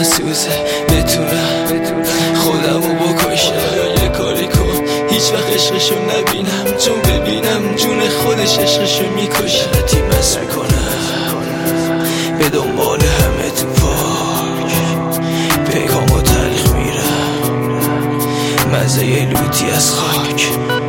سوزه بتونم خودمو بکشم. یه کاری کن هیچ وقت عشقشو نبینم، چون ببینم جون خودش عشقشو میکشه. غلطی مس میکنم به دنبال همه تو پاک، پیغامو تلخ میرم مزه یه لوتی از خاک.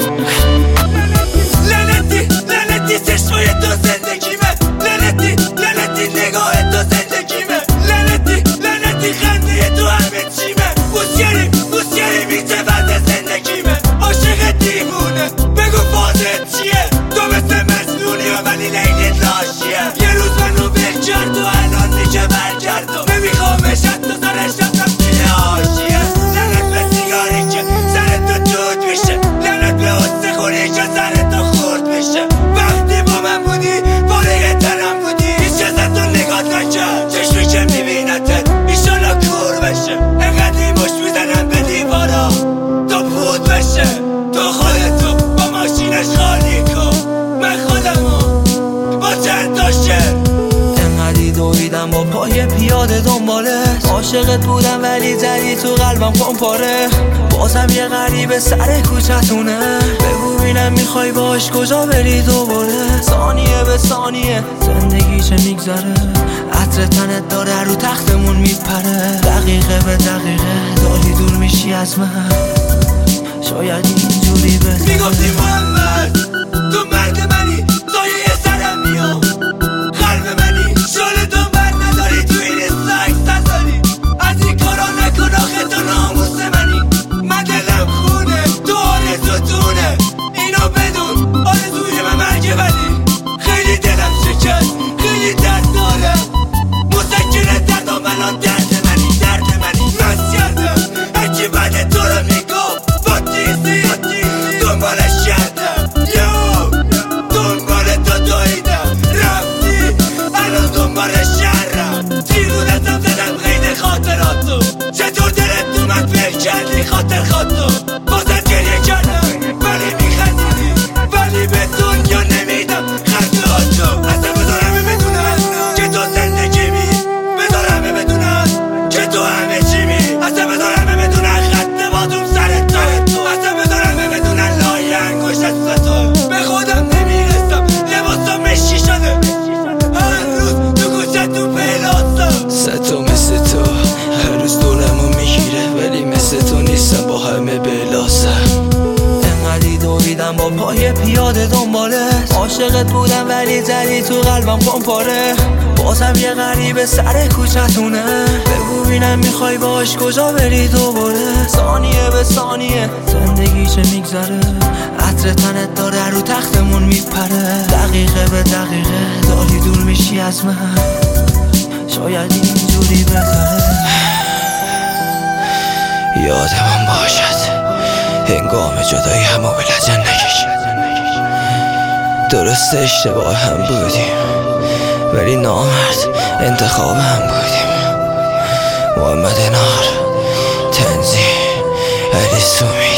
لعنتی چشمای تو زندگیمه، لعنتی نگاه تو زندگیمه، لعنتی خنده تو همه چیمه. بوسیاری بیچه بعد زندگیمه. عاشق دیوونه بگو فازت چیه؟ تو مثل مزنونی و ولی لیلت لاشیه. یه روز منو بگرد و الان میشه برگرد و نمیخوامش حتی سرش رفتم دیل آشیه. لعنت به سیگاری که سر تو دود میشه، لعنت به حسه خوری که سر تو خورد میشه. وقتی با من بودی فارغ تنم بودی، هیچ کس تو نگاه نکرد، چشمی که میبینتت ایشالا کور بشه. انقدری مش میزنم به دیوارا تا پود بشه. تو خودتو با ماشینش خالی کن، من خودمو با چند تا شعر. انقدری دویدم با پای پیاده دنبالت، عاشقت بودم ولی زدی تو قلبم پاره. بازم یه غریبه سر کوچتونه، بگو بینم میخوای باش کجا بری دوباره. ثانیه به ثانیه زندگی چه میگذره، عطر تنت داره رو تختمون میپره. دقیقه به دقیقه داری دور میشی از من، شاید اینجوری بهتره. میگفتی محمد تو مرد منی، سایه سرم میام قلب منی. شال تو بر نداری تو این سایت نداری، از این کارا نکن آخه تو ناموس منی. من دلم خونه تو آرزوتونه، اینو بدون آرزوی من مرگه. ولی خیلی دلم شکست، خیلی درد دارم، مسکن درد و منان درد منی مست کردم. هرکی بعد تو رو میگفت با تیزی دنبالش کردم، دنبال تو دویدم رفتی الان دنبال شهرم. دیرونتم زدم غیر خاطراتو، چطور دلت اومد فکر کردی خاطر خاطر. بازت گریه کردم ولی میخندیدی، ولی به دنیا نمیدم خنده هاتو. اصلا بذار همه بدونن که تو زندگیمی، بذار همه بدونن که تو همه چیمی. اصلا بذار همه بدونن خط بادوم سر تو، اصلا بذار همه بدونن لایه انگوش از تو. به خودم نمیرسم لباسم مشکی شده، هر روز تو کوچه تو پلاسم. ستو مثل تو هر روز دورمو میگیره، ولی مثل تو نیستم با همه بلاسم. انقدری دویدم با پای پیاده دنبالت، عاشقت بودم ولی زدی تو قلبم پاره. بازم یه غریبه سر کوچتونه، بگو بینم میخوای باش کجا بری دوباره. ثانیه به ثانیه زندگی چه میگذره، عطر تنت داره رو تختمون میپره. دقیقه به دقیقه داری دور میشی از من، شاید اینجوری بهتره. یادمون باشد هنگام جدایی همو به لجن نکشیم. درست اشتباه هم بودیم ولی نامرد انتخاب هم بودیم. محمد نار، تنظیم علی سومی.